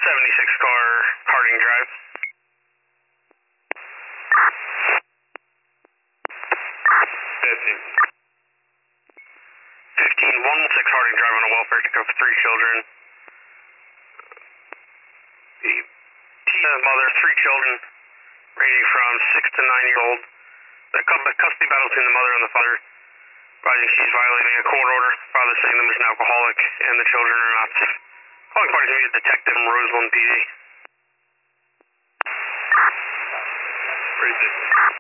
76 car, Harding Drive. 15-116 Harding Drive on a welfare ticket for 3 children. The mother, 3 children, ranging from 6 to 9 years old. The custody battle between the mother and the father, advising she's violating a court order. Father saying the mother's an alcoholic and the children are not. Calling parties to meet a detective from Roseland PD. 36.